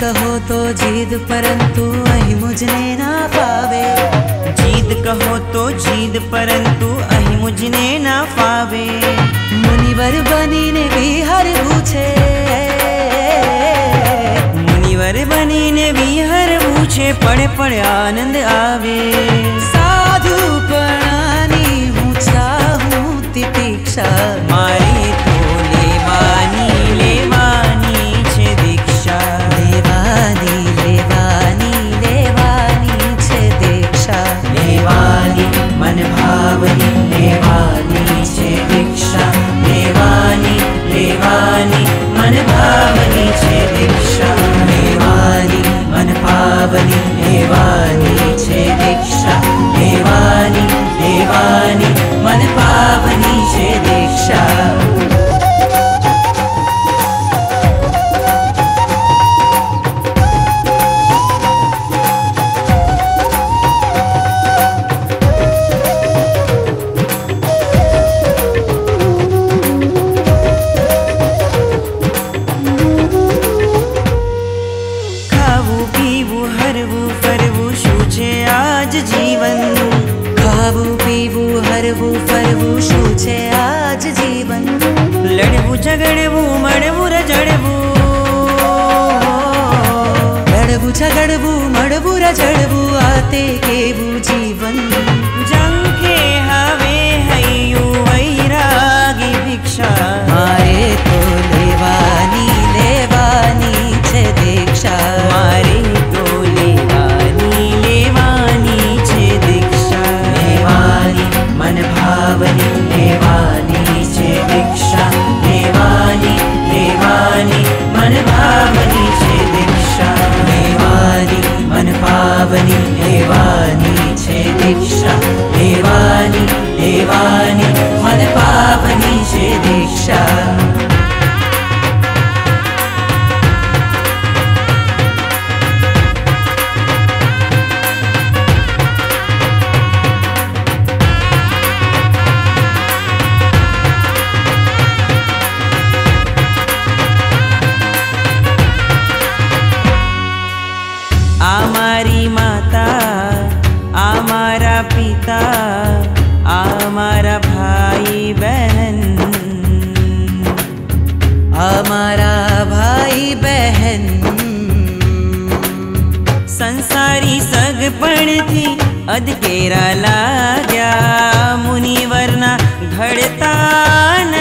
કહો તો જીદ પરંતુ અહીં મુझને ના ફાવે જીદ કહો તો જીદ પરંતુ અહીં મુझને ના ફાવે મુનિવર બનીને વિહરવું છે મુનિવર બનીને વિહરવું છે પળે પળે આનંદ આવે સાધુપણાની હું ચાહું તિતિક્ષા મારે તો લેવાની લેવાની છે દીક્ષા લેવાની લેવાની લેવાની છે દીક્ષા લેવાની મન ભાવની લેવાની છે દીક્ષા લેવાની લેવાની મન ભાવની છે દીક્ષા લેવાની મન ભાવની લેવાની છે દીક્ષા લેવાની લેવાની મન ભાવની છે દીક્ષા હરવું ફરવું શું છે આજ જીવન લડવું ઝઘડવું મળવું રજડવું લડવું ઝઘડવું મળવું રજડવું આ તે કેવું જીવન જંખે હવે હૈયું વૈરાગી ભિક્ષા મારે તો લેવાની લેવાની છે દીક્ષા મારે તો લેવાની લેવાની છે દીક્ષા લેવાની મન ભાવની લેવાની છે દીક્ષા લેવાની લેવાની મન ભાવની છે દીક્ષા લેવાની મન ભાવની લેવાની છે દીક્ષા લેવાની લેવાની મન ભાવની છે દીક્ષા આ મારી માતા આ મારા પિતા આ મારા ભાઈ બહેન આ મારા ભાઈ બહેન સંસારી સગપણથી અધકેરા લાગ્યા મુનિવરના ઘડતાન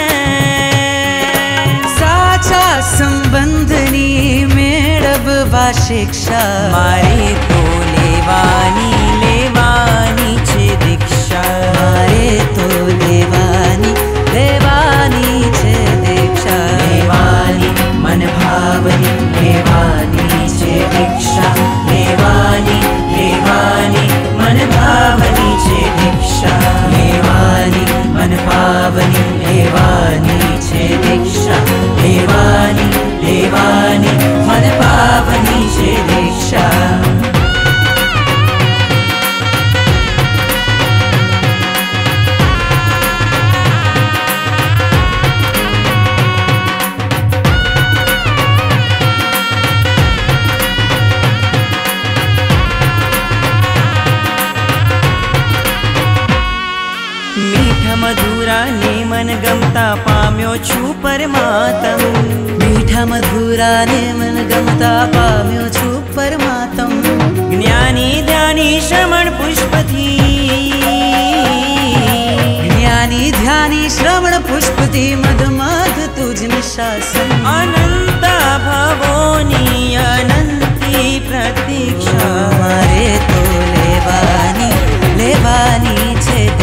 સાચા સંબંધની મેળવવા શિક્ષા મારે તો લેવાની લેવાની છે દીક્ષા મારે તો લેવાની લેવાની છે દીક્ષા લેવાની મન ભાવની લેવાની છે દીક્ષા લેવાની લેવાની મન ભાવની છે દીક્ષા લેવાની મન ભાવની લેવાની છે દીક્ષા લેવાની લેવાની મન ભાવની છે દીક્ષા મીઠા મધુરા ને મન ગમતા પામ્યો છું પરમાત્મ મીઠા મધુરા ને મન ગમતા પામ્યો છું પરમાત્મ જ્ઞાની ધ્યાની શ્રવણ પુષ્પથી જ્ઞાની ધ્યાની શ્રવણ પુષ્પથી મધમધ તુજ શાસન અનંતા ભવોની અનંતી પ્રતીક્ષા મારે તો લેવાની લેવાની છે